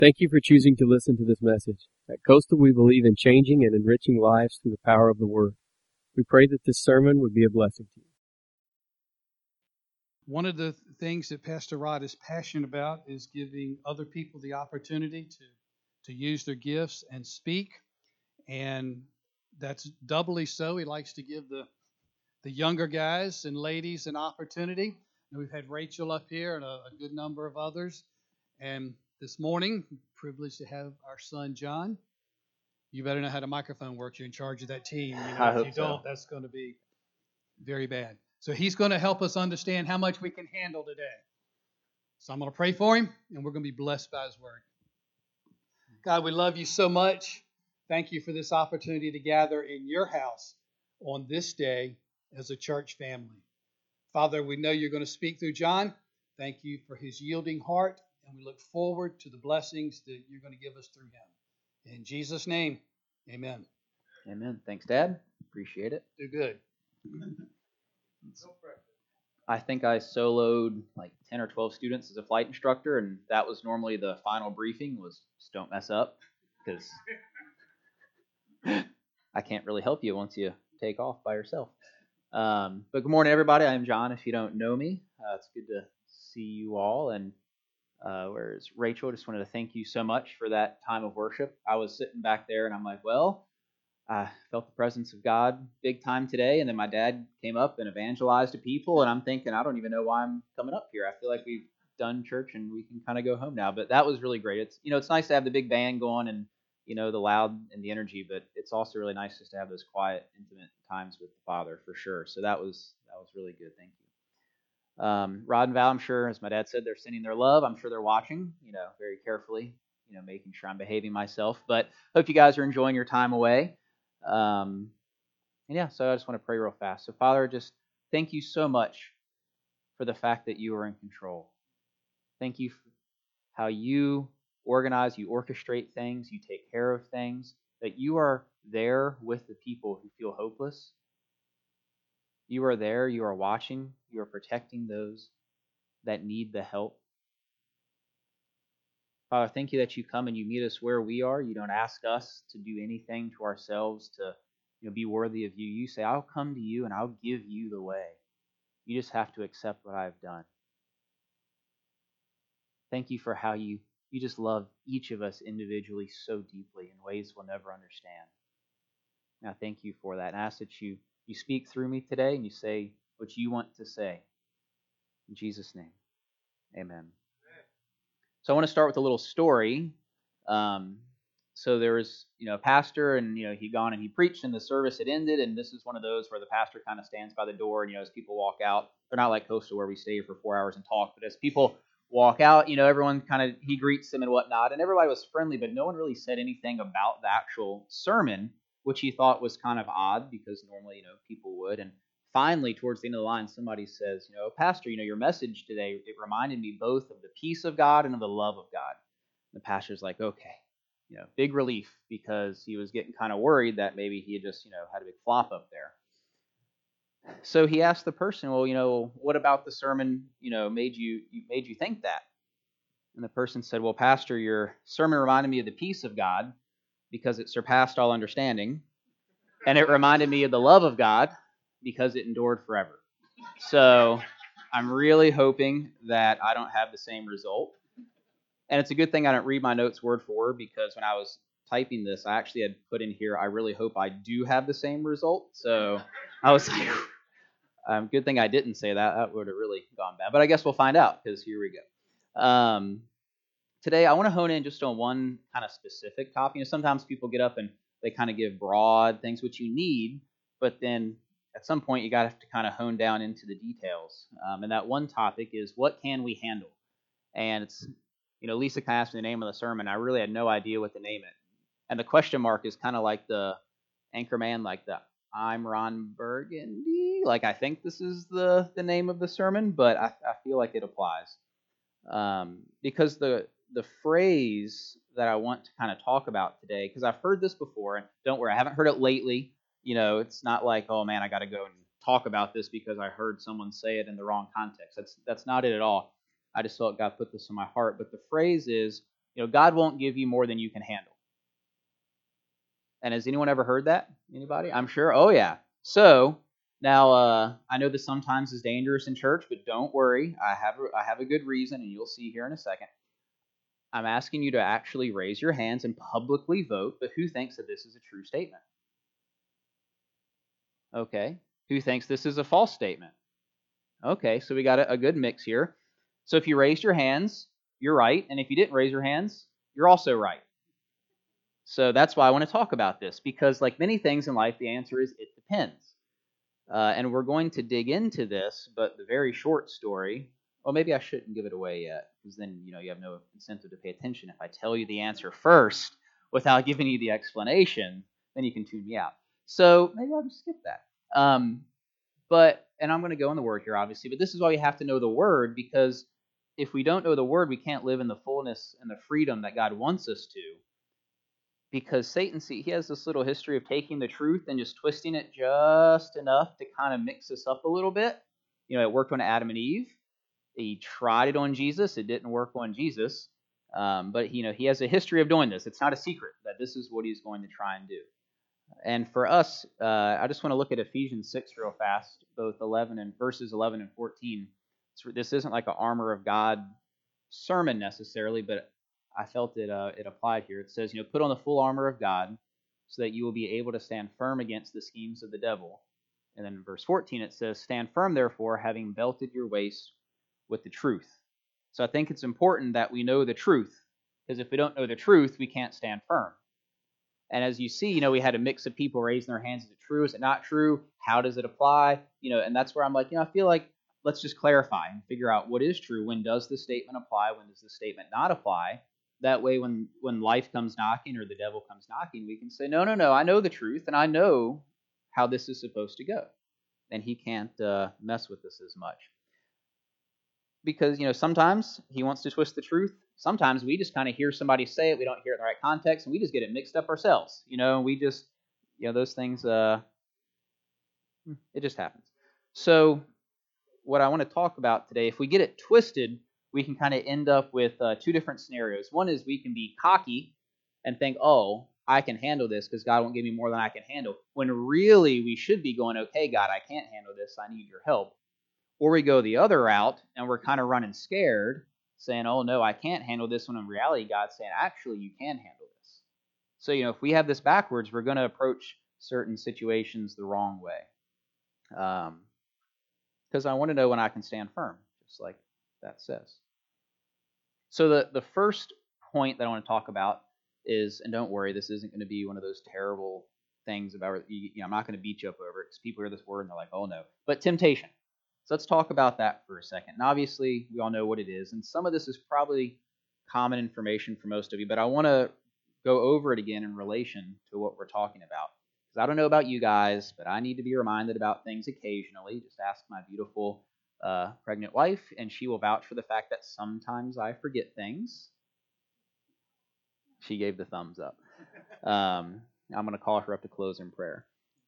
Thank you for choosing to listen to this message. At Coastal, we believe in changing and enriching lives through the power of the Word. We pray that this sermon would be a blessing to you. One of the things that Pastor Rod is passionate about is giving other people the opportunity to use their gifts and speak. And that's doubly so. He likes to give the younger guys and ladies an opportunity. And we've had Rachel up here and a good number of others. And this morning, privileged to have our son John. You better know how the microphone works. You're in charge of that team. If you don't, that's going to be very bad. So he's going to help us understand how much we can handle today. So I'm going to pray for him, and we're going to be blessed by his word. God, we love you so much. Thank you for this opportunity to gather in your house on this day as a church family. Father, we know you're going to speak through John. Thank you for his yielding heart, and we look forward to the blessings that you're going to give us through him. In Jesus' name, amen. Amen. Thanks, Dad. Appreciate it. Do good. I think I soloed like 10 or 12 students as a flight instructor, and that was normally the final briefing was just don't mess up, because I can't really help you once you take off by yourself. But good morning, everybody. I'm John, if you don't know me. It's good to see you all. And whereas Rachel, just wanted to thank you so much for that time of worship. I was sitting back there, and I'm like, well, I felt the presence of God big time today, and then my dad came up and evangelized to people, and I'm thinking, I don't even know why I'm coming up here. I feel like we've done church and we can kind of go home now. But that was really great. It's nice to have the big band going and the loud and the energy, but it's also really nice just to have those quiet, intimate times with the Father for sure. So that was really good. Thank you. Rod and Val, I'm sure, as my dad said, they're sending their love. I'm sure they're watching, very carefully, making sure I'm behaving myself. But hope you guys are enjoying your time away. So I just want to pray real fast. So Father, just thank you so much for the fact that you are in control. Thank you for how you organize, you orchestrate things, you take care of things, that you are there with the people who feel hopeless. You are there, you are watching, you are protecting those that need the help. Father, thank you that you come and you meet us where we are. You don't ask us to do anything to ourselves to be worthy of you. You say, I'll come to you and I'll give you the way. You just have to accept what I've done. Thank you for how you just love each of us individually so deeply in ways we'll never understand. Now, thank you for that. And I ask that you speak through me today and you say what you want to say. In Jesus' name, amen. So I want to start with a little story. So there was, a pastor, and he'd gone and he preached, and the service had ended. And this is one of those where the pastor kind of stands by the door, and as people walk out, they're not like Coastal where we stay for 4 hours and talk. But as people walk out, everyone he greets them and whatnot, and everybody was friendly, but no one really said anything about the actual sermon, which he thought was kind of odd because normally, people would. And finally, towards the end of the line, somebody says, Pastor, your message today, it reminded me both of the peace of God and of the love of God. And the pastor's like, okay, big relief, because he was getting kind of worried that maybe he had just, had a big flop up there. So he asked the person, well, what about the sermon, made you think that? And the person said, well, Pastor, your sermon reminded me of the peace of God because it surpassed all understanding. And it reminded me of the love of God because it endured forever. So I'm really hoping that I don't have the same result. And it's a good thing I don't read my notes word for word, because when I was typing this, I actually had put in here, I really hope I do have the same result. So I was like, good thing I didn't say that. That would have really gone bad. But I guess we'll find out, because here we go. Today, I want to hone in just on one kind of specific topic. Sometimes people get up and they kind of give broad things, which you need, but then at some point, you got to have to kind of hone down into the details. And that one topic is, what can we handle? And it's, Lisa kind of asked me the name of the sermon. I really had no idea what to name it. And the question mark is kind of like the Anchorman, like the I'm Ron Burgundy. Like, I think this is the name of the sermon, but I feel like it applies. Because the phrase that I want to kind of talk about today, because I've heard this before, and don't worry, I haven't heard it lately. It's not like, oh man, I got to go and talk about this because I heard someone say it in the wrong context. That's not it at all. I just felt God put this in my heart. But the phrase is, God won't give you more than you can handle. And has anyone ever heard that? Anybody? I'm sure. Oh, yeah. So now I know this sometimes is dangerous in church, but don't worry. I have a good reason, and you'll see here in a second. I'm asking you to actually raise your hands and publicly vote, but who thinks that this is a true statement? Okay. Who thinks this is a false statement? Okay, so we got a good mix here. So if you raised your hands, you're right, and if you didn't raise your hands, you're also right. So that's why I want to talk about this, because like many things in life, the answer is it depends. And we're going to dig into this, but the very short story, well, maybe I shouldn't give it away yet, because then you have no incentive to pay attention. If I tell you the answer first without giving you the explanation, then you can tune me out. So maybe I'll just skip that. And I'm going to go in the Word here, obviously, but this is why we have to know the Word, because if we don't know the Word, we can't live in the fullness and the freedom that God wants us to. Because Satan, he has this little history of taking the truth and just twisting it just enough to kind of mix us up a little bit. It worked on Adam and Eve. He tried it on Jesus. It didn't work on Jesus. But he has a history of doing this. It's not a secret that this is what he's going to try and do. And for us, I just want to look at Ephesians 6 real fast, both verses 11 and 14. This isn't like an armor of God sermon necessarily, but I felt it applied here. It says, put on the full armor of God so that you will be able to stand firm against the schemes of the devil. And then in verse 14 it says, stand firm, therefore, having belted your waist with the truth. So I think it's important that we know the truth, because if we don't know the truth, we can't stand firm. And as you see, we had a mix of people raising their hands. Is it true? Is it not true? How does it apply? And that's where I'm like, I feel like let's just clarify and figure out what is true. When does the statement apply? When does the statement not apply? That way, when life comes knocking or the devil comes knocking, we can say, no, I know the truth, and I know how this is supposed to go. And he can't mess with us as much. Because, sometimes he wants to twist the truth. Sometimes we just kind of hear somebody say it, we don't hear it in the right context, and we just get it mixed up ourselves. And we just, those things, it just happens. So what I want to talk about today, if we get it twisted, we can kind of end up with two different scenarios. One is we can be cocky and think, oh, I can handle this because God won't give me more than I can handle, when really we should be going, okay, God, I can't handle this, I need your help. Or we go the other route and we're kind of running scared, saying, oh, no, I can't handle this, when in reality God's saying, actually, you can handle this. So, if we have this backwards, we're going to approach certain situations the wrong way. Because I want to know when I can stand firm, just like that says. So the first point that I want to talk about is, and don't worry, this isn't going to be one of those terrible things about, I'm not going to beat you up over it, because people hear this word and they're like, oh no. But temptation. So let's talk about that for a second. And obviously, we all know what it is, and some of this is probably common information for most of you, but I want to go over it again in relation to what we're talking about. Because I don't know about you guys, but I need to be reminded about things occasionally. Just ask my beautiful pregnant wife, and she will vouch for the fact that sometimes I forget things. She gave the thumbs up. I'm going to call her up to close in prayer.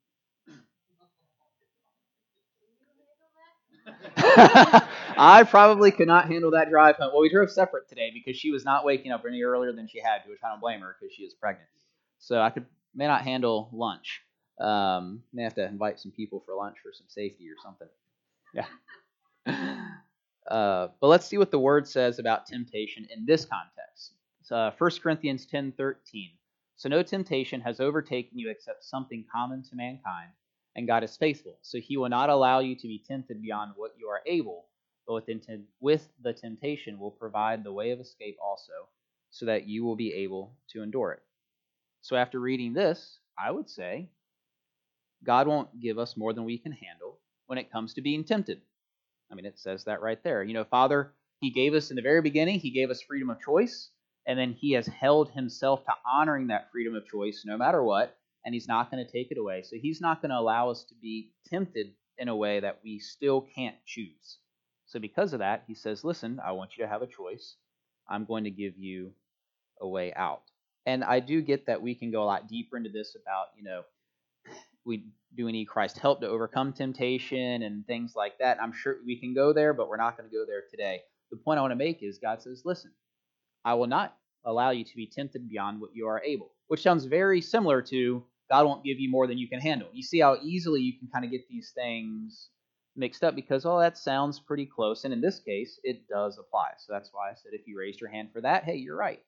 I probably could not handle that drive home. Well, we drove separate today because she was not waking up any earlier than she had to, which I don't blame her because she is pregnant. So I may not handle lunch. May have to invite some people for lunch for some safety or something. Yeah. But let's see what the word says about temptation in this context. 1 Corinthians 10:13. So no temptation has overtaken you except something common to mankind, and God is faithful. So he will not allow you to be tempted beyond what you are able, but with the temptation will provide the way of escape also, so that you will be able to endure it. So after reading this, I would say God won't give us more than we can handle when it comes to being tempted. I mean, it says that right there. Father, he gave us in the very beginning, he gave us freedom of choice, and then he has held himself to honoring that freedom of choice no matter what, and he's not going to take it away. So he's not going to allow us to be tempted in a way that we still can't choose. So because of that, he says, listen, I want you to have a choice. I'm going to give you a way out. And I do get that we can go a lot deeper into this about, we do need Christ's help to overcome temptation and things like that. I'm sure we can go there, but we're not going to go there today. The point I want to make is God says, listen, I will not allow you to be tempted beyond what you are able, which sounds very similar to God won't give you more than you can handle. You see how easily you can kind of get these things mixed up because, oh, that sounds pretty close. And in this case, it does apply. So that's why I said if you raised your hand for that, hey, you're right.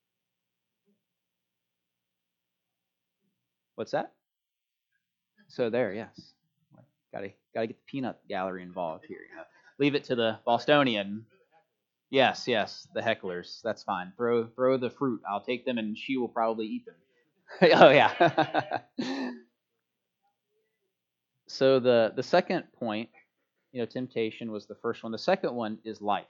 What's that? So there, yes. Gotta get the peanut gallery involved here. You know. Leave it to the Bostonian. Yes, the hecklers. That's fine. Throw the fruit. I'll take them, and she will probably eat them. Oh yeah. So the second point, temptation was the first one. The second one is life.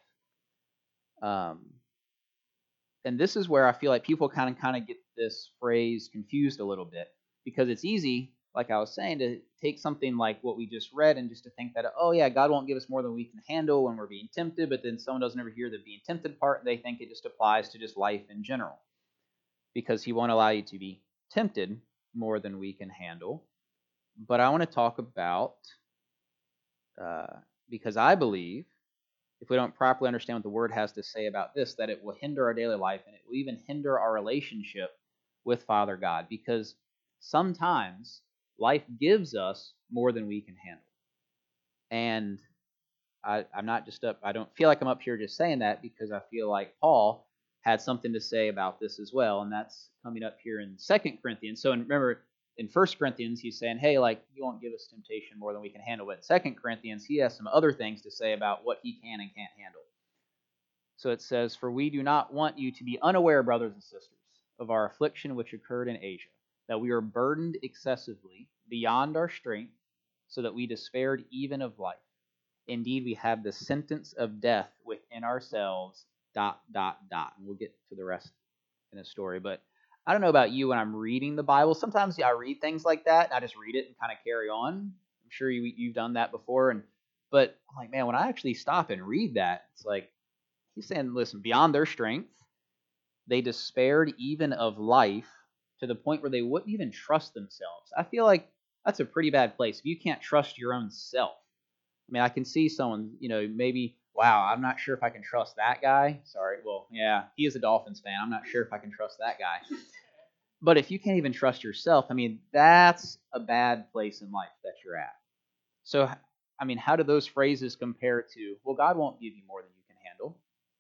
And this is where I feel like people kind of get this phrase confused a little bit because it's easy, like I was saying, to take something like what we just read and just to think that, oh yeah, God won't give us more than we can handle when we're being tempted, but then someone doesn't ever hear the being tempted part and they think it just applies to just life in general because he won't allow you to be tempted more than we can handle. But I want to talk about, because I believe if we don't properly understand what the Word has to say about this, that it will hinder our daily life and it will even hinder our relationship with Father God because sometimes life gives us more than we can handle. And I'm not just I don't feel like I'm up here just saying that because I feel like Paul had something to say about this as well, and that's coming up here in 2 Corinthians. So remember, in 1 Corinthians, he's saying, hey, like, you won't give us temptation more than we can handle. But in 2 Corinthians, he has some other things to say about what he can and can't handle. So it says, for we do not want you to be unaware, brothers and sisters, of our affliction which occurred in Asia, that we were burdened excessively beyond our strength, so that we despaired even of life. Indeed, we have the sentence of death within ourselves, ... And we'll get to the rest in the story. But I don't know about you when I'm reading the Bible. Sometimes I read things like that, and I just read it and kind of carry on. I'm sure you've done that before. But I'm like, man, when I actually stop and read that, it's like, he's saying, listen, beyond their strength, they despaired even of life to the point where they wouldn't even trust themselves. I feel like that's a pretty bad place. If you can't trust your own self. I mean, I can see someone, maybe, wow, I'm not sure if I can trust that guy. Sorry, well, yeah, he is a Dolphins fan. I'm not sure if I can trust that guy. But if you can't even trust yourself, I mean, that's a bad place in life that you're at. So, I mean, how do those phrases compare to, well, God won't give you more than you can handle?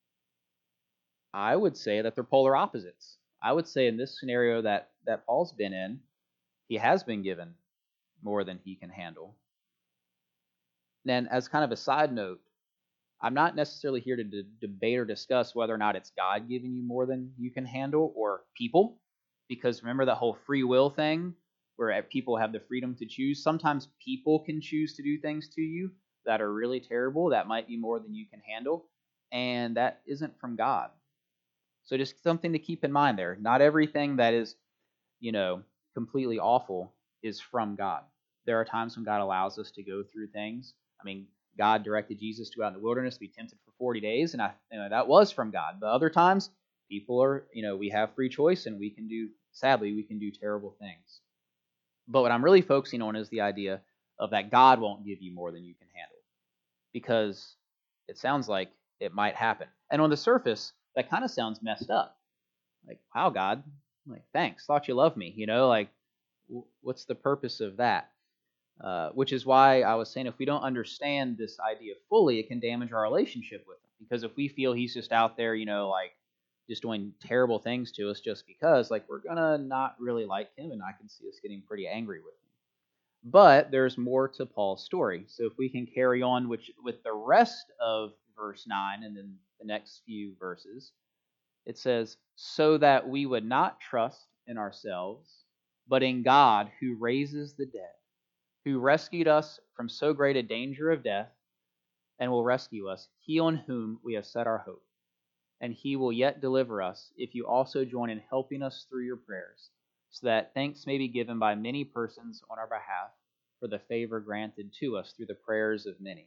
I would say that they're polar opposites. I would say in this scenario that Paul's been in, he has been given more than he can handle. And as kind of a side note, I'm not necessarily here to debate or discuss whether or not it's God giving you more than you can handle or people, because remember that whole free will thing where people have the freedom to choose. Sometimes people can choose to do things to you that are really terrible, that might be more than you can handle, and that isn't from God. So just something to keep in mind there. Not everything that is, completely awful is from God. There are times when God allows us to go through things. I mean, God directed Jesus to go out in the wilderness to be tempted for 40 days, and that was from God. But other times, people are, we have free choice, and sadly, we can do terrible things. But what I'm really focusing on is the idea of that God won't give you more than you can handle, because it sounds like it might happen. And on the surface, that kind of sounds messed up. Like, wow, God, like, thanks, thought you loved me. What's the purpose of that? Which is why I was saying if we don't understand this idea fully, it can damage our relationship with him. Because if we feel he's just out there, just doing terrible things to us just because, like, we're going to not really like him, and I can see us getting pretty angry with him. But there's more to Paul's story. So if we can carry on with the rest of verse 9 and then the next few verses, it says, so that we would not trust in ourselves, but in God who raises the dead, who rescued us from so great a danger of death, and will rescue us, he on whom we have set our hope. And he will yet deliver us, if you also join in helping us through your prayers, so that thanks may be given by many persons on our behalf for the favor granted to us through the prayers of many.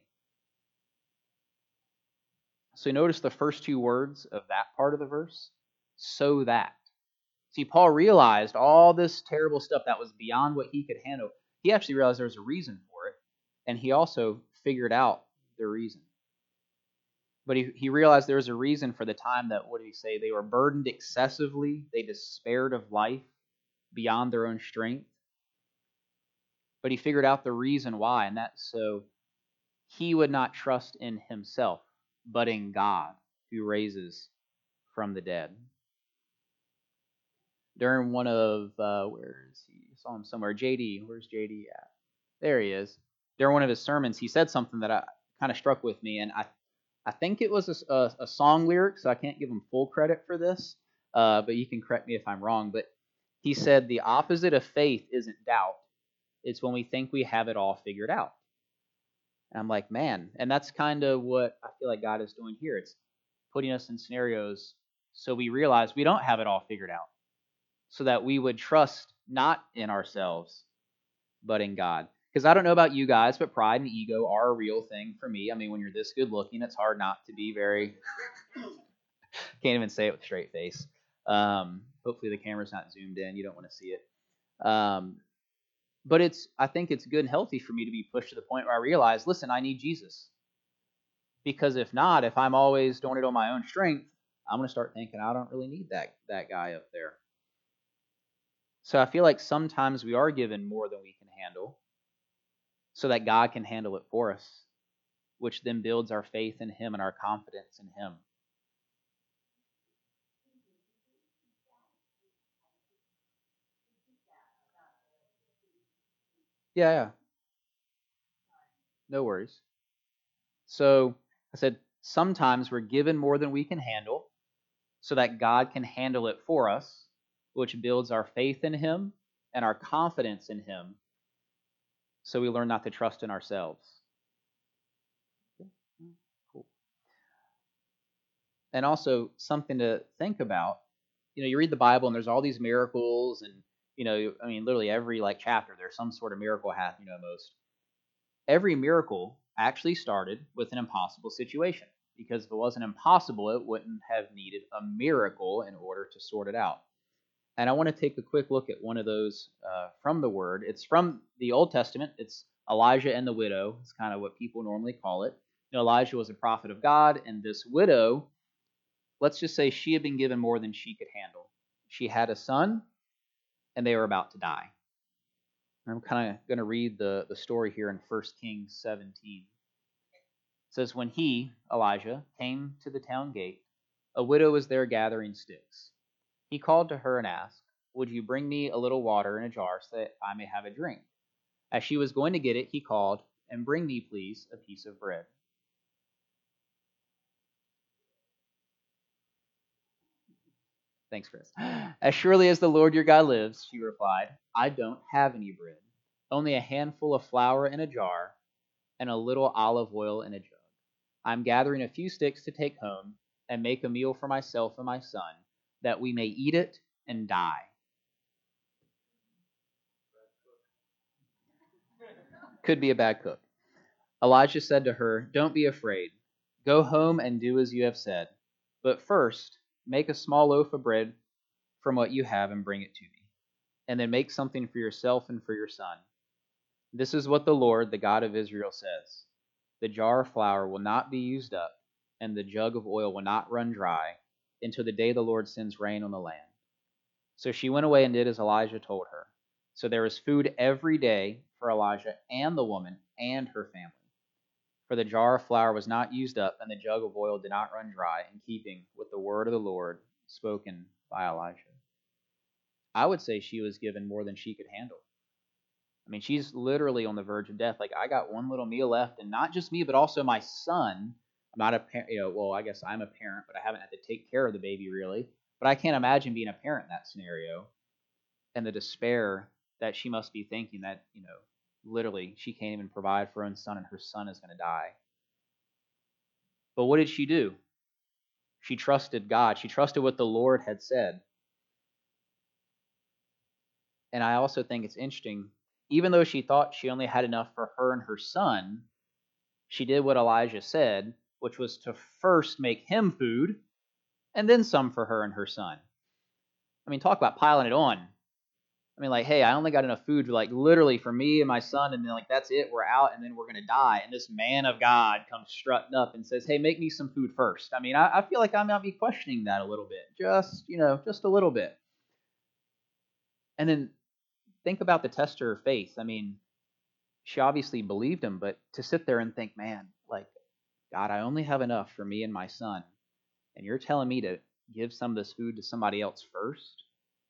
So notice the first two words of that part of the verse, so that. See, Paul realized all this terrible stuff that was beyond what he could handle. He actually realized there was a reason for it, and he also figured out the reason. But he realized there was a reason for the time that, what did he say? They were burdened excessively. They despaired of life beyond their own strength. But he figured out the reason why, and that's so he would not trust in himself, but in God, who raises from the dead. During one of, where is he? I saw him somewhere. JD, where's JD at? There he is. During one of his sermons, he said something that kind of struck with me, and I think it was a song lyric, so I can't give him full credit for this, but you can correct me if I'm wrong. But he said, the opposite of faith isn't doubt. It's when we think we have it all figured out. And I'm like, man, and that's kind of what I feel like God is doing here. It's putting us in scenarios so we realize we don't have it all figured out, so that we would trust not in ourselves, but in God. Because I don't know about you guys, but pride and ego are a real thing for me. I mean, when you're this good looking, it's hard not to be very... Can't even say it with a straight face. Hopefully the camera's not zoomed in. You don't want to see it. But I think it's good and healthy for me to be pushed to the point where I realize, listen, I need Jesus. Because if not, if I'm always doing it on my own strength, I'm going to start thinking I don't really need that guy up there. So I feel like sometimes we are given more than we can handle, so that God can handle it for us, which then builds our faith in Him and our confidence in Him. Yeah. No worries. So I said, sometimes we're given more than we can handle, so that God can handle it for us, which builds our faith in Him and our confidence in Him, so we learn not to trust in ourselves. Cool. And also something to think about, you read the Bible and there's all these miracles, and literally every chapter there's some sort of miracle happening almost. Every miracle actually started with an impossible situation, because if it wasn't impossible, it wouldn't have needed a miracle in order to sort it out. And I want to take a quick look at one of those from the Word. It's from the Old Testament. It's Elijah and the widow. It's kind of what people normally call it. Elijah was a prophet of God, and this widow, let's just say she had been given more than she could handle. She had a son, and they were about to die. I'm kind of going to read the story here in 1 Kings 17. It says, when he, Elijah, came to the town gate, a widow was there gathering sticks. He called to her and asked, would you bring me a little water in a jar so that I may have a drink? As she was going to get it, he called, and bring me, please, a piece of bread. Thanks, Chris. As surely as the Lord your God lives, she replied, I don't have any bread, only a handful of flour in a jar and a little olive oil in a jug. I'm gathering a few sticks to take home and make a meal for myself and my son, that we may eat it and die. Could be a bad cook. Elijah said to her, don't be afraid. Go home and do as you have said. But first, make a small loaf of bread from what you have and bring it to me. And then make something for yourself and for your son. This is what the Lord, the God of Israel, says. The jar of flour will not be used up, and the jug of oil will not run dry, until the day the Lord sends rain on the land. So she went away and did as Elijah told her. So there was food every day for Elijah and the woman and her family. For the jar of flour was not used up, and the jug of oil did not run dry, in keeping with the word of the Lord spoken by Elijah. I would say she was given more than she could handle. I mean, she's literally on the verge of death. I got one little meal left, and not just me, but also my son. I'm not a parent, well, I guess I'm a parent, but I haven't had to take care of the baby really. But I can't imagine being a parent in that scenario, and the despair that she must be thinking that, literally she can't even provide for her own son, and her son is going to die. But what did she do? She trusted God. She trusted what the Lord had said. And I also think it's interesting, even though she thought she only had enough for her and her son, she did what Elijah said, which was to first make him food, and then some for her and her son. I mean, talk about piling it on. I mean, like, hey, I only got enough food, like, literally for me and my son, and then, like, that's it, we're out, and then we're going to die. And this man of God comes strutting up and says, hey, make me some food first. I mean, I feel like I might be questioning that a little bit, just a little bit. And then think about the test of her faith. I mean, she obviously believed him, but to sit there and think, man, like, God, I only have enough for me and my son, and you're telling me to give some of this food to somebody else first?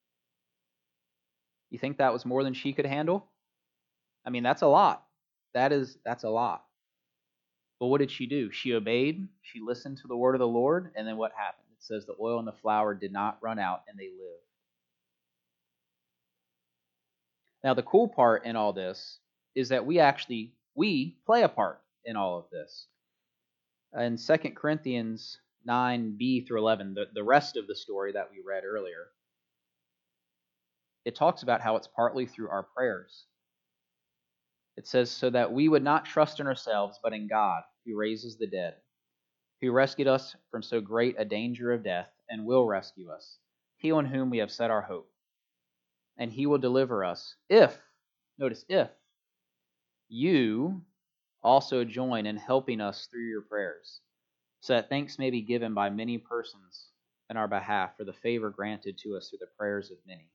You think that was more than she could handle? I mean, that's a lot. That's a lot. But what did she do? She obeyed, she listened to the word of the Lord, and then what happened? It says the oil and the flour did not run out, and they lived. Now, the cool part in all this is that we play a part in all of this. In 2 Corinthians 9b through 11, the rest of the story that we read earlier, it talks about how it's partly through our prayers. It says, so that we would not trust in ourselves, but in God, who raises the dead, who rescued us from so great a danger of death, and will rescue us, he on whom we have set our hope. And he will deliver us if you also join in helping us through your prayers, so that thanks may be given by many persons in our behalf for the favor granted to us through the prayers of many.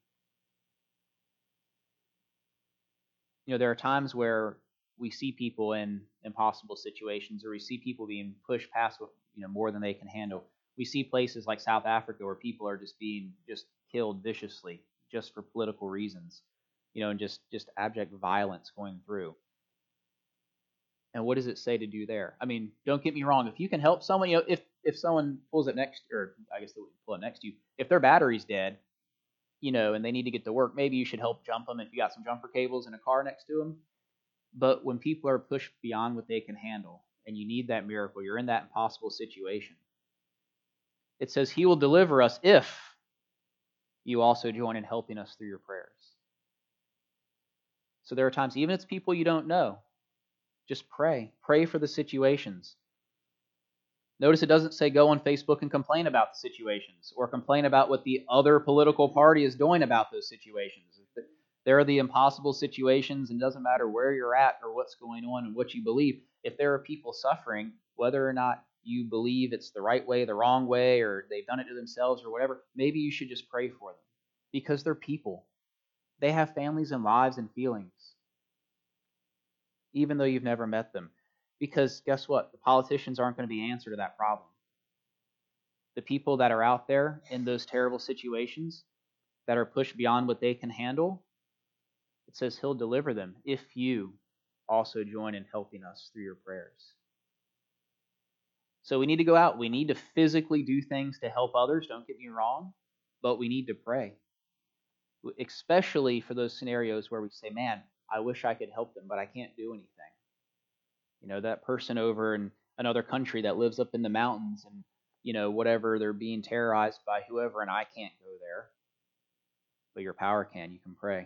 There are times where we see people in impossible situations, or we see people being pushed past more than they can handle. We see places like South Africa where people are just being killed viciously just for political reasons, and just abject violence going through. And what does it say to do there? I mean, don't get me wrong. If you can help someone, if someone pulls up next, or I guess they would pull up next to you, if their battery's dead, and they need to get to work, maybe you should help jump them if you got some jumper cables in a car next to them. But when people are pushed beyond what they can handle, and you need that miracle, you're in that impossible situation, it says he will deliver us if you also join in helping us through your prayers. So there are times, even if it's people you don't know, just pray. Pray for the situations. Notice it doesn't say go on Facebook and complain about the situations, or complain about what the other political party is doing about those situations. There are the impossible situations, and it doesn't matter where you're at or what's going on and what you believe. If there are people suffering, whether or not you believe it's the right way, the wrong way, or they've done it to themselves or whatever, maybe you should just pray for them, because they're people. They have families and lives and feelings, even though you've never met them. Because guess what? The politicians aren't going to be the answer to that problem. The people that are out there in those terrible situations that are pushed beyond what they can handle, it says he'll deliver them if you also join in helping us through your prayers. So we need to go out. We need to physically do things to help others, don't get me wrong, but we need to pray. Especially for those scenarios where we say, man, I wish I could help them, but I can't do anything. That person over in another country that lives up in the mountains and, whatever, they're being terrorized by whoever, and I can't go there. But your power can. You can pray.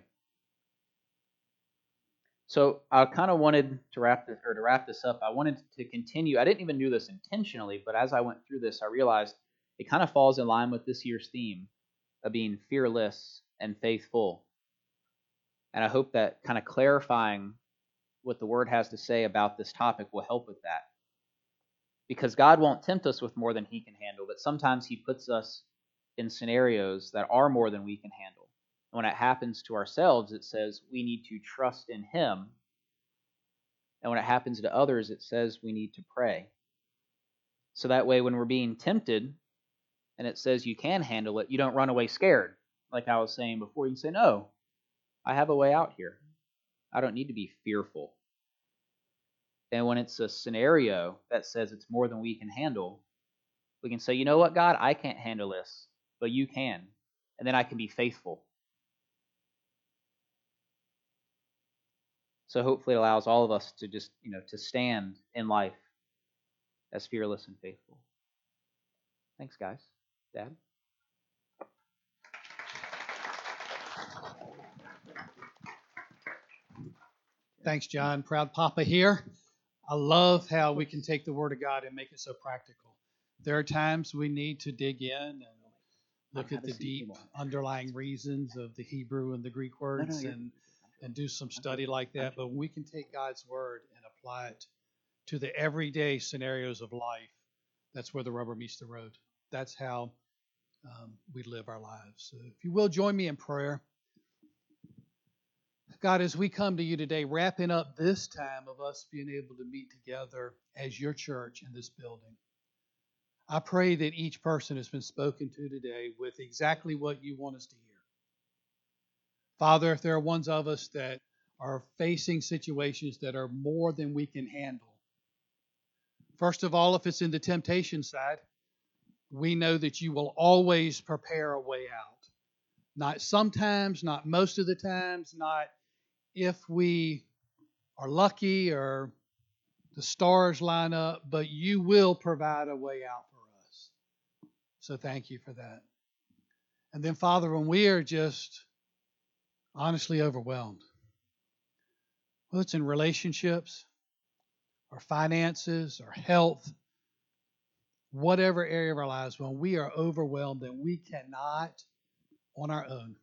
So I kind of wanted to wrap this up. I wanted to continue. I didn't even do this intentionally, but as I went through this, I realized it kind of falls in line with this year's theme of being fearless and faithful. And I hope that kind of clarifying what the Word has to say about this topic will help with that. Because God won't tempt us with more than He can handle, but sometimes He puts us in scenarios that are more than we can handle. And when it happens to ourselves, it says we need to trust in Him. And when it happens to others, it says we need to pray. So that way, when we're being tempted, and it says you can handle it, you don't run away scared. Like I was saying before, you can say, no, I have a way out here. I don't need to be fearful. And when it's a scenario that says it's more than we can handle, we can say, you know what, God, I can't handle this, but you can. And then I can be faithful. So hopefully it allows all of us to just, to stand in life as fearless and faithful. Thanks, guys. Dad? Thanks, John. Proud Papa here. I love how we can take the Word of God and make it so practical. There are times we need to dig in and look at the deep underlying reasons of the Hebrew and the Greek words and do some study like that. But when we can take God's word and apply it to the everyday scenarios of life, that's where the rubber meets the road. That's how we live our lives. So if you will, join me in prayer. God, as we come to you today, wrapping up this time of us being able to meet together as your church in this building, I pray that each person has been spoken to today with exactly what you want us to hear. Father, if there are ones of us that are facing situations that are more than we can handle, first of all, if it's in the temptation side, we know that you will always prepare a way out. Not sometimes, not most of the times, not if we are lucky or the stars line up, but you will provide a way out for us. So thank you for that. And then, Father, when we are just honestly overwhelmed, whether it's in relationships or finances or health, whatever area of our lives, when we are overwhelmed and we cannot on our own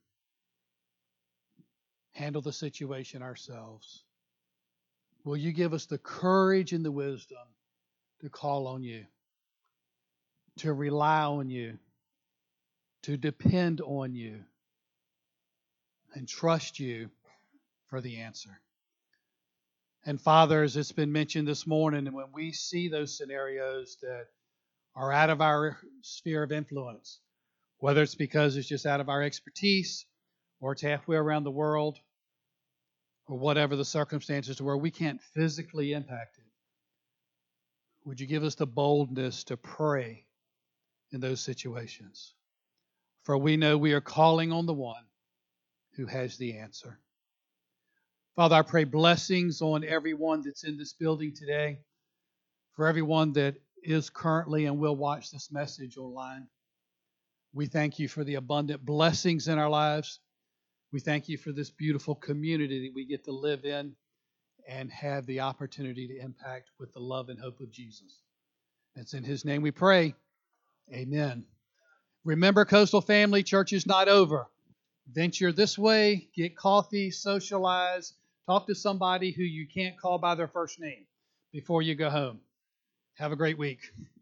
handle the situation ourselves, will you give us the courage and the wisdom to call on you, to rely on you, to depend on you, and trust you for the answer. And Father, as it's been mentioned this morning, and when we see those scenarios that are out of our sphere of influence, whether it's because it's just out of our expertise or it's halfway around the world or whatever the circumstances where we can't physically impact it, would you give us the boldness to pray in those situations? For we know we are calling on the one who has the answer. Father, I pray blessings on everyone that's in this building today, for everyone that is currently and will watch this message online. We thank you for the abundant blessings in our lives. We thank you for this beautiful community that we get to live in and have the opportunity to impact with the love and hope of Jesus. It's in his name we pray. Amen. Remember, Coastal Family, church is not over. Venture this way, get coffee, socialize, talk to somebody who you can't call by their first name before you go home. Have a great week.